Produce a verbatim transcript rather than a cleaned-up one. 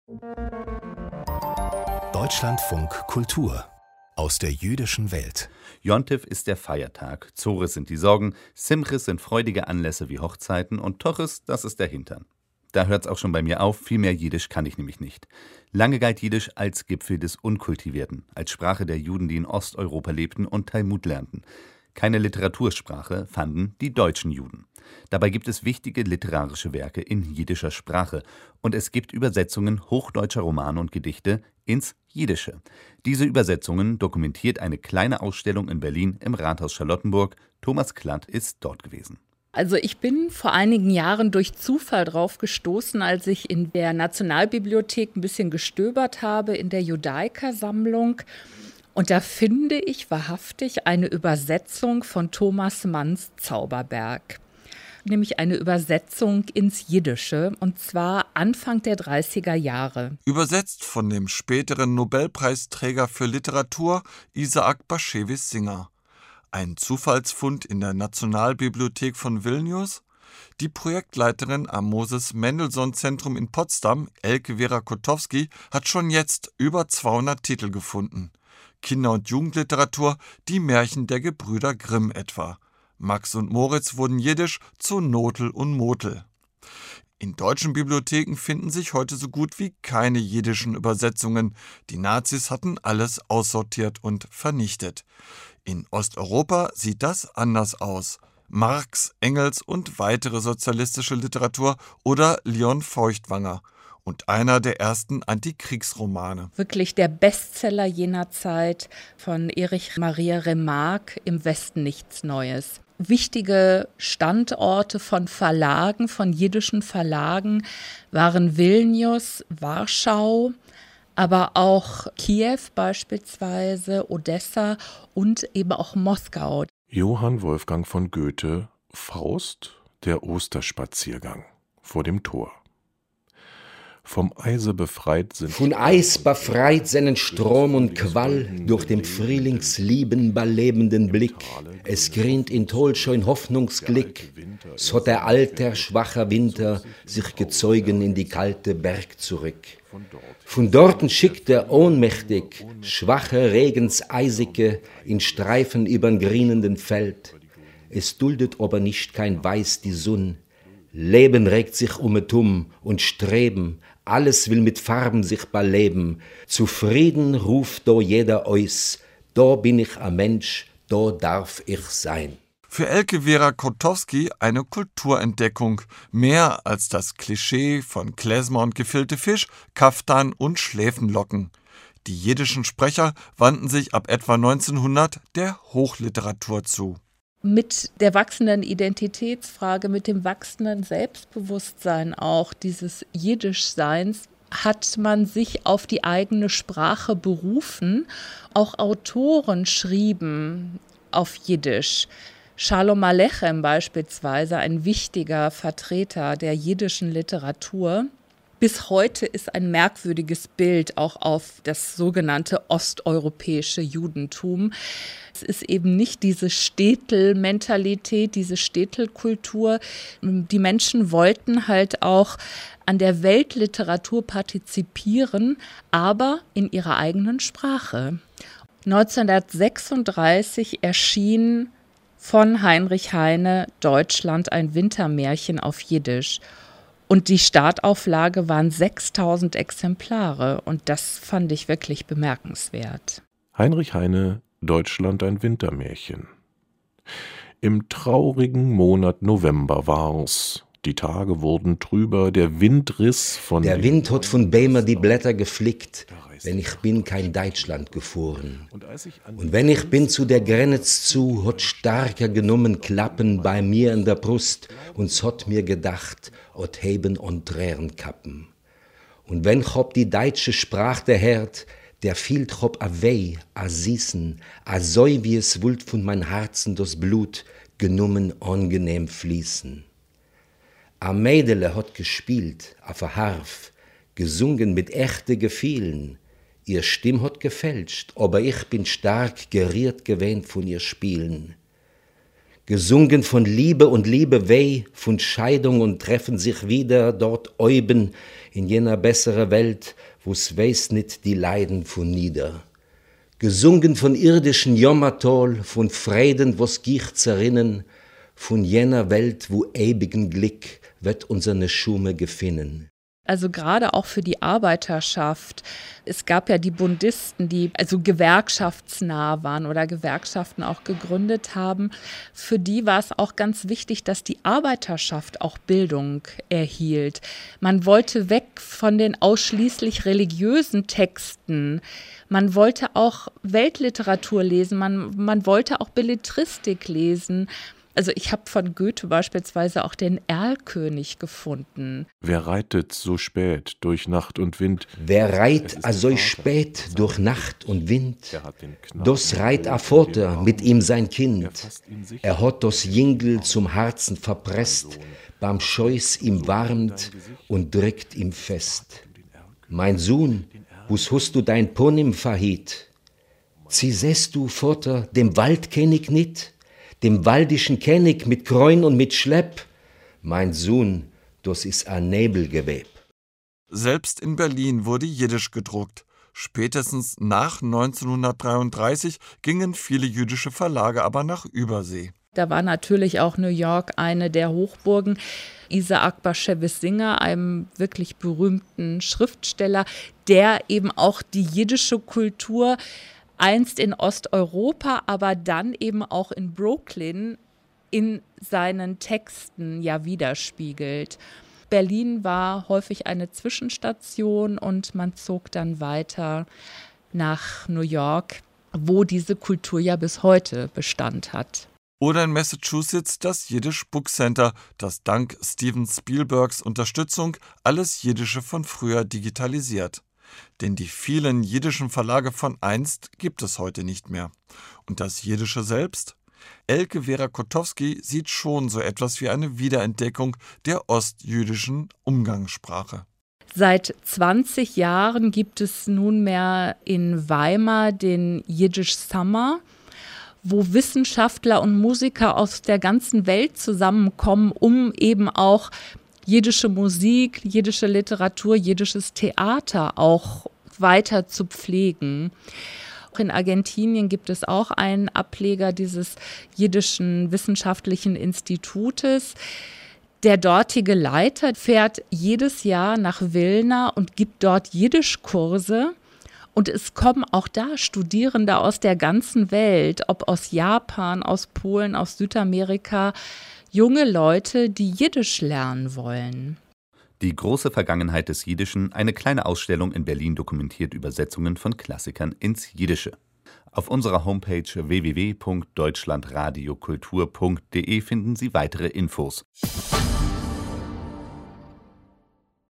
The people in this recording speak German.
Deutschlandfunk Kultur aus der jüdischen Welt. Jontiv ist der Feiertag, Zores sind die Sorgen, Simchis sind freudige Anlässe wie Hochzeiten und Toches, das ist der Hintern. Da hört's auch schon bei mir auf, viel mehr Jiddisch kann ich nämlich nicht. Lange galt Jiddisch als Gipfel des Unkultivierten, als Sprache der Juden, die in Osteuropa lebten und Talmud lernten. Keine Literatursprache fanden die deutschen Juden. Dabei gibt es wichtige literarische Werke in jiddischer Sprache und es gibt Übersetzungen hochdeutscher Romane und Gedichte ins Jiddische. Diese Übersetzungen dokumentiert eine kleine Ausstellung in Berlin im Rathaus Charlottenburg. Thomas Klatt ist dort gewesen. Also ich bin vor einigen Jahren durch Zufall drauf gestoßen, als ich in der Nationalbibliothek ein bisschen gestöbert habe, in der Judaica-Sammlung. Und da finde ich wahrhaftig eine Übersetzung von Thomas Manns Zauberberg. Nämlich eine Übersetzung ins Jiddische, und zwar Anfang der dreißiger Jahre. Übersetzt von dem späteren Nobelpreisträger für Literatur Isaac Bashevis Singer. Ein Zufallsfund in der Nationalbibliothek von Vilnius? Die Projektleiterin am Moses-Mendelssohn-Zentrum in Potsdam, Elke Vera Kotowski, hat schon jetzt über zweihundert Titel gefunden. Kinder- und Jugendliteratur, die Märchen der Gebrüder Grimm etwa. Max und Moritz wurden jiddisch zu Notel und Motel. In deutschen Bibliotheken finden sich heute so gut wie keine jiddischen Übersetzungen. Die Nazis hatten alles aussortiert und vernichtet. In Osteuropa sieht das anders aus. Marx, Engels und weitere sozialistische Literatur oder Leon Feuchtwanger. Und einer der ersten Antikriegsromane. Wirklich der Bestseller jener Zeit von Erich Maria Remarque, Im Westen nichts Neues. Wichtige Standorte von Verlagen, von jiddischen Verlagen, waren Vilnius, Warschau, aber auch Kiew beispielsweise, Odessa und eben auch Moskau. Johann Wolfgang von Goethe, Faust, der Osterspaziergang vor dem Tor. Vom Eise befreit sind... Von Eis befreit seinen Strom und Quall durch den frühlingslieben, belebenden Blick. Es grint in tollschein Hoffnungsglick. So hat der alte, schwache Winter sich gezeugen in die kalte Berg zurück. Von dorten schickt er ohnmächtig schwache Regens Eisige in Streifen übern grinenden Feld. Es duldet aber nicht kein Weiß die Sonn. Leben regt sich um et um und Streben, alles will mit Farben sich beleben. Zufrieden ruft do jeder eus, da bin ich ein Mensch, da darf ich sein. Für Elke Vera Kotowski eine Kulturentdeckung, mehr als das Klischee von Klezmer und gefilte Fisch, Kaftan und Schläfenlocken. Die jiddischen Sprecher wandten sich ab etwa neunzehnhundert der Hochliteratur zu. Mit der wachsenden Identitätsfrage, mit dem wachsenden Selbstbewusstsein auch dieses Jiddischseins, hat man sich auf die eigene Sprache berufen. Auch Autoren schrieben auf Jiddisch. Shalom Alechem beispielsweise, ein wichtiger Vertreter der jiddischen Literatur. Bis heute ist ein merkwürdiges Bild auch auf das sogenannte osteuropäische Judentum. Es ist eben nicht diese Städtel-Mentalität, diese Städtelkultur. Die Menschen wollten halt auch an der Weltliteratur partizipieren, aber in ihrer eigenen Sprache. neunzehnhundertsechsunddreißig erschien von Heinrich Heine Deutschland ein Wintermärchen auf Jiddisch. Und die Startauflage waren sechstausend Exemplare und das fand ich wirklich bemerkenswert. Heinrich Heine, Deutschland ein Wintermärchen. Im traurigen Monat November war's. Die Tage wurden trüber, der Wind riss von... Der Wind hat von Bämer die Blätter geflickt, wenn ich bin kein Deutschland gefahren. Und wenn ich bin zu der Grenz zu, hat starker genommen Klappen bei mir in der Brust und s hat mir gedacht, ot heben und Tränen kappen. Und wenn chob die deutsche Sprach der Herd, der fielt chob a weh, a süßen, a so wie es wullt von mein Herzen das Blut genommen angenehm fließen. A Mädele hat gespielt, auf a Harf, gesungen mit echte Gefühlen. Ihr Stimm hat gefälscht, aber ich bin stark geriert gewähnt von ihr Spielen. Gesungen von Liebe und Liebe weh, von Scheidung und treffen sich wieder dort oben in jener bessere Welt, wo's weiß nicht die Leiden von nieder. Gesungen von irdischen Jommatol, von Frieden, wo's gicht zerrinnen, von jener Welt, wo ewigen Glück wird unsere Schume gefinnen. Also gerade auch für die Arbeiterschaft. Es gab ja die Bundisten, die also gewerkschaftsnah waren oder Gewerkschaften auch gegründet haben. Für die war es auch ganz wichtig, dass die Arbeiterschaft auch Bildung erhielt. Man wollte weg von den ausschließlich religiösen Texten. Man wollte auch Weltliteratur lesen, man, man wollte auch Belletristik lesen. Also ich habe von Goethe beispielsweise auch den Erlkönig gefunden. Wer reitet so spät durch Nacht und Wind? Wer reit a so spät durch Nacht und Wind? Das reit a Vater, mit ihm sein Kind. Er hat das Jingel zum Herzen verpresst, beim Scheuß ihm warmt und drückt ihm fest. Mein Sohn, wos hast du dein Ponym verhiet? Sie sehst du, Vater, dem Wald kenn ich nit? Dem waldischen Kennig mit Kreun und mit Schlepp. Mein Sohn, das ist ein Nebelgeweb. Selbst in Berlin wurde Jiddisch gedruckt. Spätestens nach neunzehnhundertdreiunddreißig gingen viele jüdische Verlage aber nach Übersee. Da war natürlich auch New York eine der Hochburgen. Isaac Bashevis Singer, einem wirklich berühmten Schriftsteller, der eben auch die jiddische Kultur einst in Osteuropa, aber dann eben auch in Brooklyn in seinen Texten ja widerspiegelt. Berlin war häufig eine Zwischenstation und man zog dann weiter nach New York, wo diese Kultur ja bis heute Bestand hat. Oder in Massachusetts das Yiddish Book Center, das dank Steven Spielbergs Unterstützung alles Jiddische von früher digitalisiert. Denn die vielen jiddischen Verlage von einst gibt es heute nicht mehr. Und das Jiddische selbst? Elke Vera Kotowski sieht schon so etwas wie eine Wiederentdeckung der ostjüdischen Umgangssprache. Seit zwanzig Jahren gibt es nunmehr in Weimar den Yiddish Summer, wo Wissenschaftler und Musiker aus der ganzen Welt zusammenkommen, um eben auch jiddische Musik, jiddische Literatur, jiddisches Theater auch weiter zu pflegen. Auch in Argentinien gibt es auch einen Ableger dieses jiddischen wissenschaftlichen Institutes. Der dortige Leiter fährt jedes Jahr nach Wilna und gibt dort Jiddischkurse. Und es kommen auch da Studierende aus der ganzen Welt, ob aus Japan, aus Polen, aus Südamerika, junge Leute, die Jiddisch lernen wollen. Die große Vergangenheit des Jiddischen, eine kleine Ausstellung in Berlin dokumentiert Übersetzungen von Klassikern ins Jiddische. Auf unserer Homepage w w w punkt deutschlandradiokultur punkt de finden Sie weitere Infos.